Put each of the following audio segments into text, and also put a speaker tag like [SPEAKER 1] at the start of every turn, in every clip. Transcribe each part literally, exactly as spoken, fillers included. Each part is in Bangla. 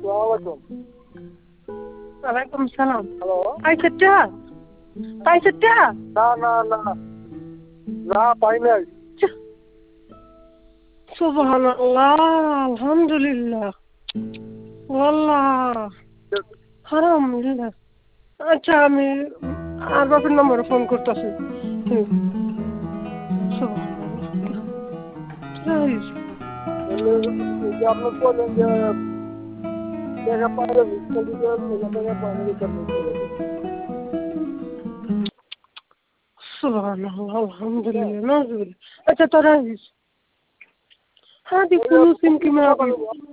[SPEAKER 1] ওয়ালাইকুম সালাম। পাইছে টা? পাইছে টা?
[SPEAKER 2] না না না না পাই নাই।
[SPEAKER 1] সুবহানাল্লাহ, আলহামদুলিল্লাহ, আল্লাহ হারাম লিলা। আচ্ছা আমি আর বাপের নম্বরে ফোন করতেছি।
[SPEAKER 2] আপনি বললেন যে টাকা পাইলে ভিক্ষা দিবেন, টাকা পাইলে ভিক্ষা দিবেন।
[SPEAKER 1] সুবহানাল্লাহ, আলহামদুলিল্লাহ, নাউজুবিল্লাহ। আচ্ছা তোরা هذه فلوس انت ما ابي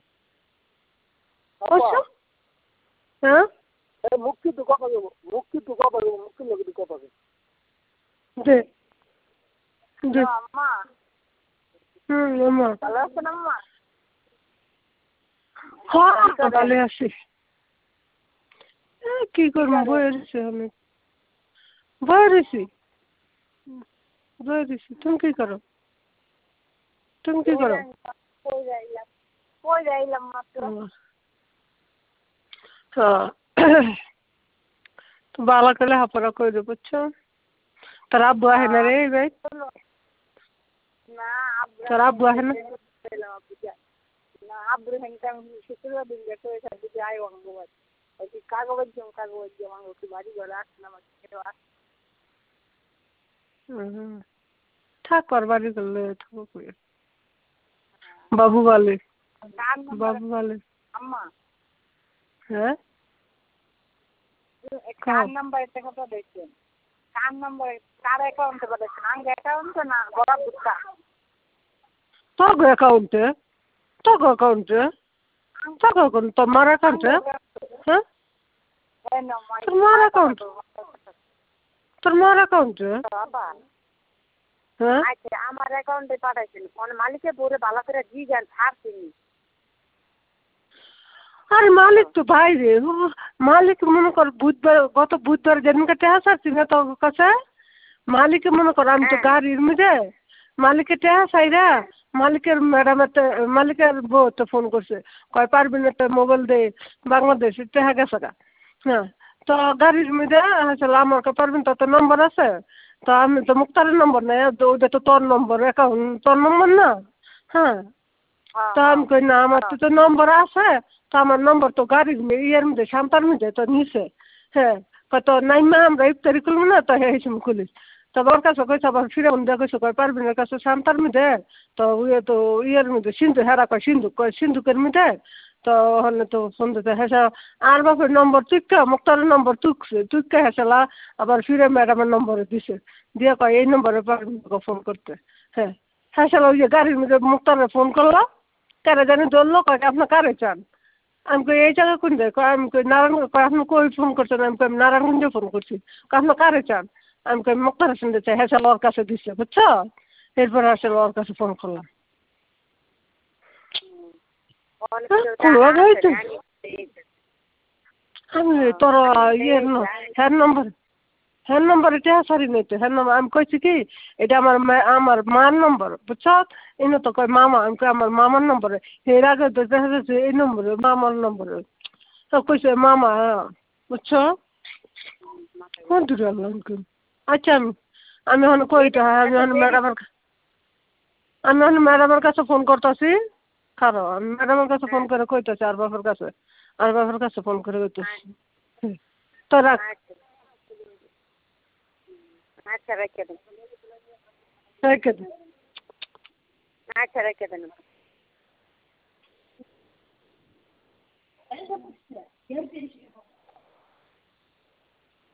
[SPEAKER 1] আচ্ছা হ্যাঁ
[SPEAKER 2] মুক্তি তো কথা দেবো, মুক্তি তো কথা দেবো, মুক্তি লোক তো কথা দেবো।
[SPEAKER 1] দে দে
[SPEAKER 3] আম্মা।
[SPEAKER 1] হুম আম্মা
[SPEAKER 3] ভালো আছেন আম্মা?
[SPEAKER 1] হ্যাঁ ভালো আছি। কি করবো বই রয়েছি আমি, বই রয়েছি বই রয়েছি। তুমি কি করো? তুমি কি করো?
[SPEAKER 3] কই যাইলাম কই যাইলাম মাত্র।
[SPEAKER 1] হ্যাঁ তো বালা করলে হাপড়া করে দেবো, বুঝছো? তোর আব্বু আহে না রে ভাই?
[SPEAKER 3] না
[SPEAKER 1] তোর আব্বু আহে না?
[SPEAKER 3] না আব্বুর হ্যাংটাম শুক্রবার দিন দেখো এসব দিকে আয় অঙ্গবাদ ওই কাগজ জম কাগজ জমা ওকে বাড়ি ঘরে আসছে না আমার
[SPEAKER 1] থাক আর বাড়ি করলে থাকো। বাবু বলে বাবু বলে
[SPEAKER 3] আম্মা
[SPEAKER 1] হ্যাঁ
[SPEAKER 3] কার নাম্বার একটা কথা দেখছেন? কার নাম্বার কার অ্যাকাউন্টে পাঠাচ্ছেন? আঙ্গ অ্যাকাউন্টে না বড় বুটকা?
[SPEAKER 1] তোর অ্যাকাউন্টে? তোর অ্যাকাউন্টে? তোর অ্যাকাউন্ট তোমার অ্যাকাউন্টে? হ্যাঁ তোমার অ্যাকাউন্ট? তোমার অ্যাকাউন্টে? হ্যাঁ
[SPEAKER 3] আচ্ছা আমার অ্যাকাউন্টে পাঠাইছেন কোন মালিকে পরে ভালো করে জি যান ছাড়ছেন।
[SPEAKER 1] আরে মালিক তো বাইরে, মালিক মনে কর বুধবার গত বুধবার যেদিনকে টেহা ছাড়ছি না তোর কাছে, মালিকে মনে কর আমি তো গাড়ির মধ্যে মালিকের টেহা চাইরা মালিকের ম্যাডামের মালিকের বউ তো ফোন করছে, কয় পারবেন একটা মোবাইল দে বাংলাদেশের টেহা গেছে গা। হ্যাঁ তো গাড়ির মধ্যে আসলে আমার কে পারবেন তো নম্বর আছে, তো আমি তো মুক্তারের নম্বর নেই, ওইটা তো তোর নম্বর অ্যাকাউন্ট তোর নম্বর না। হ্যাঁ তো আমি কই না আমার তো নম্বর আছে, তো আমার নম্বর তো গাড়ির ইয়ের মধ্যে শান্তার মধ্যে তো নিছে। হ্যাঁ তো নাই মা আমরা ইফতারি খুলবো না, তো হ্যাঁ হিসেবে খুলিস। তো ওর কাছে কইছে আবার ফিরে মধ্যে কইছে কয় পারবিনের কাছে শান্তার মধ্যে, তো ইয়ে তো ইয়ের মধ্যে সিন্ধু হেরা কয় সিন্ধুক কয় সিন্ধুকের মধ্যে, তো হলে তো ফোন দিতে হেসা আর বাপের নম্বর তুইকা মুক্তারের নম্বর তুকছে তুইকা হেসালা আবার ফিরে ম্যাডামের নম্বরে দিছে, দিয়ে কয় এই নম্বরে পারবিন ফোন করতে। হ্যাঁ হেসালা ওই যে গাড়ির মধ্যে মুক্তারে ফোন করলো, কারে জানি ধরলো কয় আপনার কারে চান? আমি কই এই জায়গা কোন যায়? কয় আমি কই নারায়ণ, কয় আপনি কই ফোন করছেন? আমি কই আমি নারায়ণগঞ্জে ফোন করছি। কয় আপনার কারে চান? আমি কই মুক্তার হোসেন চাই। হেসাল ওর কাছে দিচ্ছে, বুঝছো? এরপরে আসলে ওর কাছে ফোন করলাম। আমি তোর ইয়ের হ্যার নম্বর হ্যার নম্বর এটা সারি নেই তো হ্যার নম্বর আমি কইছি কি এটা আমার আমার মার নম্বর, বুঝছো? এনে তো কয় মামা, আমি কই আমার মামার নম্বরে, এর আগে তো দেখা যাচ্ছে এই নম্বরে মামার নম্বরে, তো কইছে মামা, বুঝছো? কোন দূরে আনলাম কি? আচ্ছা আমি আমি এখন কইটা আমি এখন ম্যাডামের আমি এখন ম্যাডামের কাছে ফোন করতেছি, খারো আমি ম্যাডামের কাছে ফোন করে কইতেছি আর বাপের কাছে আর বাপের কাছে ফোন করে কইতেছি। তো রাখ।
[SPEAKER 3] আচ্ছা রেখে দেন
[SPEAKER 1] রেখে দে।
[SPEAKER 3] আচ্ছা রেখে দেন।